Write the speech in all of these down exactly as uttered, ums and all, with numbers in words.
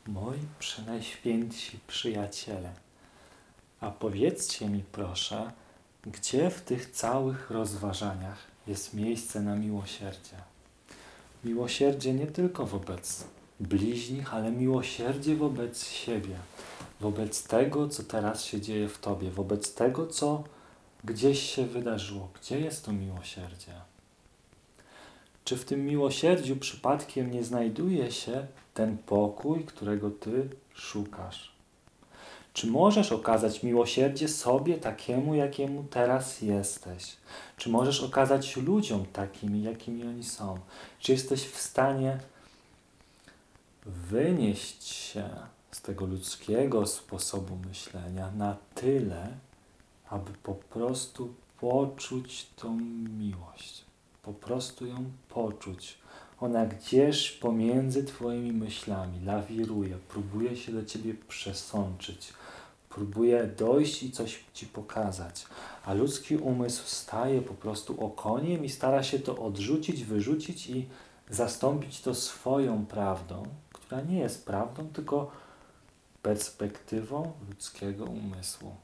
Moi przenajświętsi przyjaciele, a powiedzcie mi proszę, gdzie w tych całych rozważaniach jest miejsce na miłosierdzie? Miłosierdzie nie tylko wobec bliźnich, ale miłosierdzie wobec siebie, wobec tego, co teraz się dzieje w tobie, wobec tego, co gdzieś się wydarzyło. Gdzie jest to miłosierdzie? Czy w tym miłosierdziu przypadkiem nie znajduje się ten pokój, którego ty szukasz? Czy możesz okazać miłosierdzie sobie takiemu, jakiemu teraz jesteś? Czy możesz okazać ludziom takimi, jakimi oni są? Czy jesteś w stanie wynieść się z tego ludzkiego sposobu myślenia na tyle, aby po prostu poczuć tą miłość? Po prostu ją poczuć. Ona gdzieś pomiędzy twoimi myślami lawiruje, próbuje się do ciebie przesączyć. Próbuje dojść i coś ci pokazać, a ludzki umysł staje po prostu okoniem i stara się to odrzucić, wyrzucić i zastąpić to swoją prawdą, która nie jest prawdą, tylko perspektywą ludzkiego umysłu.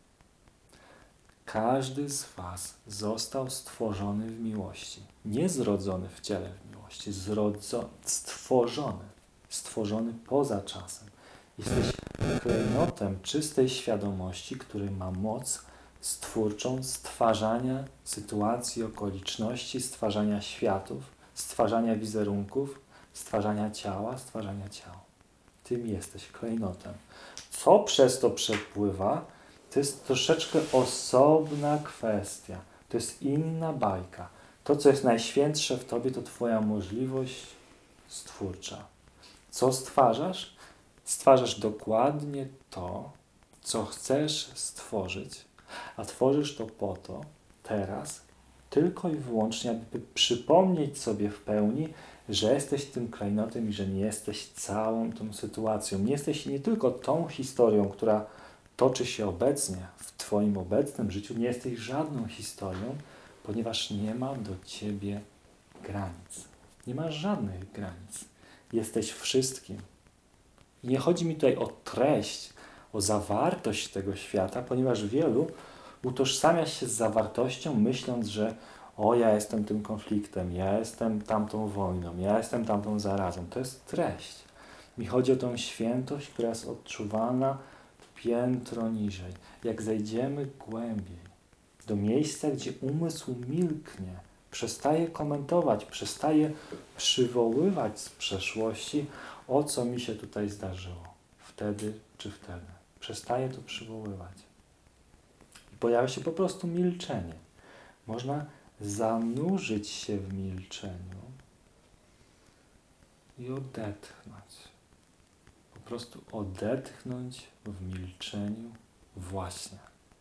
Każdy z was został stworzony w miłości. Nie zrodzony w ciele w miłości, zrodzo, stworzony. Stworzony poza czasem. Jesteś klejnotem czystej świadomości, który ma moc stwórczą stwarzania sytuacji, okoliczności, stwarzania światów, stwarzania wizerunków, stwarzania ciała, stwarzania ciał. Tym jesteś klejnotem. Co przez to przepływa, to jest troszeczkę osobna kwestia. To jest inna bajka. To, co jest najświętsze w tobie, to twoja możliwość stwórcza. Co stwarzasz? Stwarzasz dokładnie to, co chcesz stworzyć, a tworzysz to po to teraz, tylko i wyłącznie, aby przypomnieć sobie w pełni, że jesteś tym klejnotem i że nie jesteś całą tą sytuacją. Nie jesteś nie tylko tą historią, która toczy się obecnie w twoim obecnym życiu, nie jesteś żadną historią, ponieważ nie ma do ciebie granic. Nie masz żadnych granic. Jesteś wszystkim. I nie chodzi mi tutaj o treść, o zawartość tego świata, ponieważ wielu utożsamia się z zawartością, myśląc, że o, ja jestem tym konfliktem, ja jestem tamtą wojną, ja jestem tamtą zarazą. To jest treść. Mi chodzi o tą świętość, która jest odczuwana piętro niżej. Jak zejdziemy głębiej, do miejsca, gdzie umysł milknie, przestaje komentować, przestaje przywoływać z przeszłości, o co mi się tutaj zdarzyło, wtedy czy wtedy. Przestaje to przywoływać. I pojawia się po prostu milczenie. Można zanurzyć się w milczeniu i odetchnąć. Po prostu odetchnąć w milczeniu właśnie.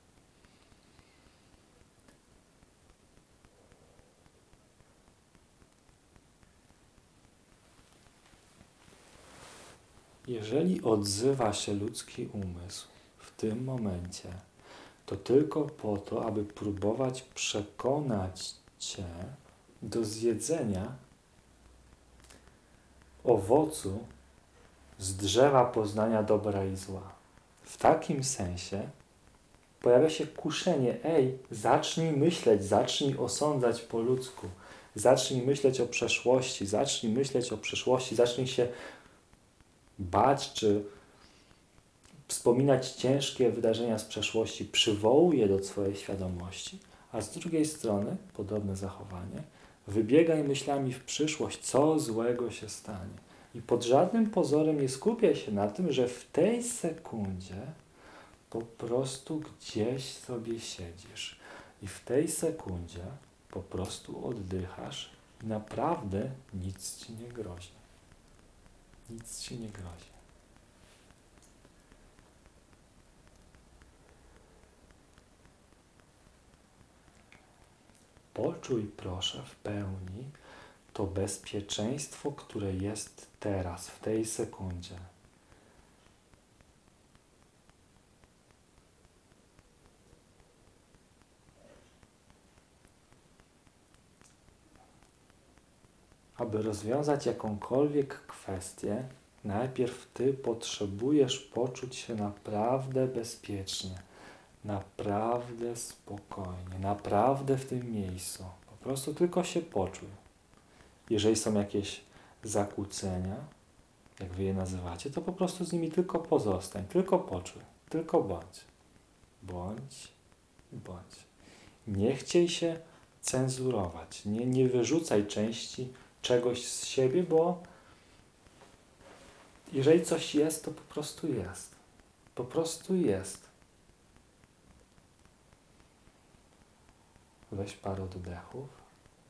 Jeżeli odzywa się ludzki umysł w tym momencie, to tylko po to, aby próbować przekonać cię do zjedzenia owocu z drzewa poznania dobra i zła. W takim sensie pojawia się kuszenie, ej, zacznij myśleć, zacznij osądzać po ludzku, zacznij myśleć o przeszłości, zacznij myśleć o przyszłości, zacznij się bać, czy wspominać ciężkie wydarzenia z przeszłości, przywołuj je do swojej świadomości, a z drugiej strony, podobne zachowanie, wybiegaj myślami w przyszłość, co złego się stanie. I pod żadnym pozorem nie skupiaj się na tym, że w tej sekundzie po prostu gdzieś sobie siedzisz i w tej sekundzie po prostu oddychasz i naprawdę nic ci nie grozi. Nic ci nie grozi. Poczuj proszę w pełni to bezpieczeństwo, które jest teraz, w tej sekundzie. Aby rozwiązać jakąkolwiek kwestię, Najpierw ty potrzebujesz poczuć się naprawdę bezpiecznie, naprawdę spokojnie, naprawdę w tym miejscu. Po prostu tylko się poczuj. Jeżeli są jakieś zakłócenia, jak wy je nazywacie, to po prostu z nimi tylko pozostań, tylko poczuj, tylko bądź. Bądź, bądź. Nie chciej się cenzurować, nie, nie wyrzucaj części czegoś z siebie, bo jeżeli coś jest, to po prostu jest. Po prostu jest. Weź parę oddechów.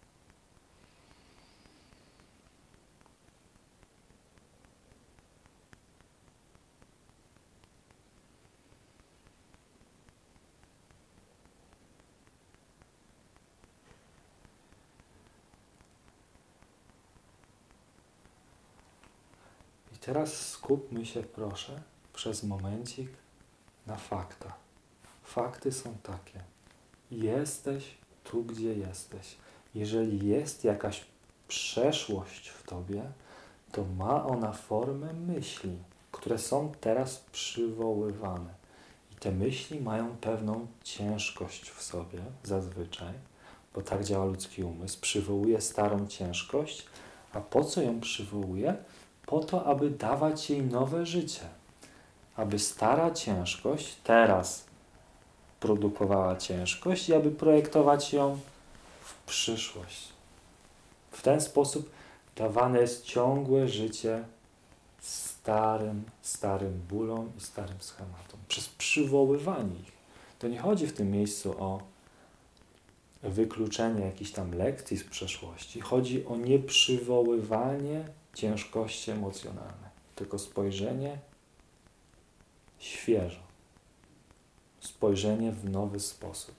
I teraz skupmy się, proszę, przez momencik na faktach. Fakty są takie. Jesteś tu, gdzie jesteś. Jeżeli jest jakaś przeszłość w tobie, to ma ona formę myśli, które są teraz przywoływane. I te myśli mają pewną ciężkość w sobie zazwyczaj, bo tak działa ludzki umysł. Przywołuje starą ciężkość, a po co ją przywołuje? Po to, aby dawać jej nowe życie. Aby stara ciężkość teraz produkowała ciężkość i aby projektować ją w przyszłość. W ten sposób dawane jest ciągłe życie starym, starym bólom i starym schematom. Przez przywoływanie ich. To nie chodzi w tym miejscu o wykluczenie jakichś tam lekcji z przeszłości. Chodzi o nieprzywoływanie ciężkości emocjonalnej, tylko spojrzenie świeżo. Spojrzenie w nowy sposób.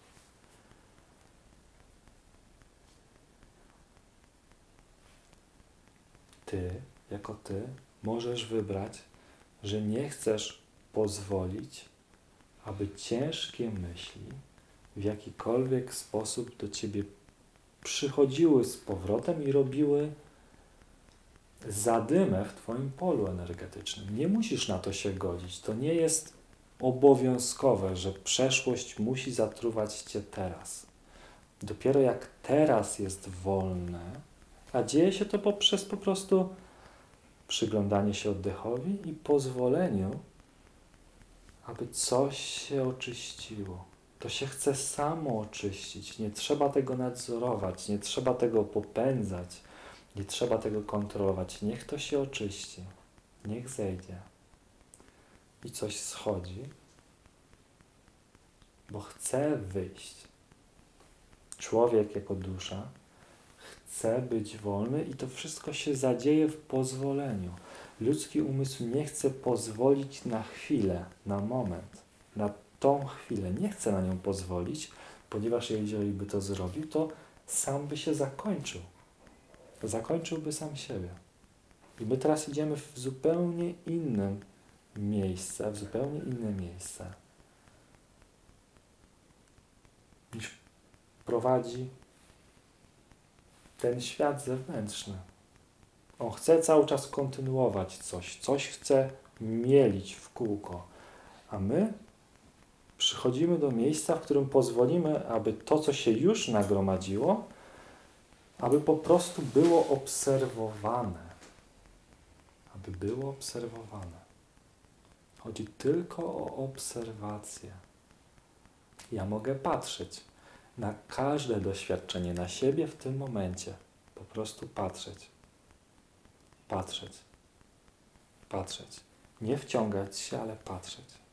Ty, jako ty, możesz wybrać, że nie chcesz pozwolić, aby ciężkie myśli w jakikolwiek sposób do ciebie przychodziły z powrotem i robiły zadymę w twoim polu energetycznym. Nie musisz na to się godzić. To nie jest obowiązkowe, że przeszłość musi zatruwać cię teraz. Dopiero jak teraz jest wolne, a dzieje się to poprzez po prostu przyglądanie się oddechowi i pozwoleniu, aby coś się oczyściło. To się chce samo oczyścić. Nie trzeba tego nadzorować, nie trzeba tego popędzać, nie trzeba tego kontrolować. Niech to się oczyści. Niech zejdzie. I coś schodzi, bo chce wyjść. Człowiek jako dusza chce być wolny i to wszystko się zadzieje w pozwoleniu. Ludzki umysł nie chce pozwolić na chwilę, na moment, na tą chwilę. Nie chce na nią pozwolić, ponieważ jeżeli by to zrobił, to sam by się zakończył. Zakończyłby sam siebie. I my teraz idziemy w zupełnie innym miejsce, w zupełnie inne miejsce, niż prowadzi ten świat zewnętrzny. On chce cały czas kontynuować coś, coś chce mielić w kółko, a my przychodzimy do miejsca, w którym pozwolimy, aby to, co się już nagromadziło, aby po prostu było obserwowane. Aby było obserwowane. Chodzi tylko o obserwację. Ja mogę patrzeć na każde doświadczenie, na siebie w tym momencie. Po prostu patrzeć. Patrzeć. Patrzeć. Nie wciągać się, ale patrzeć.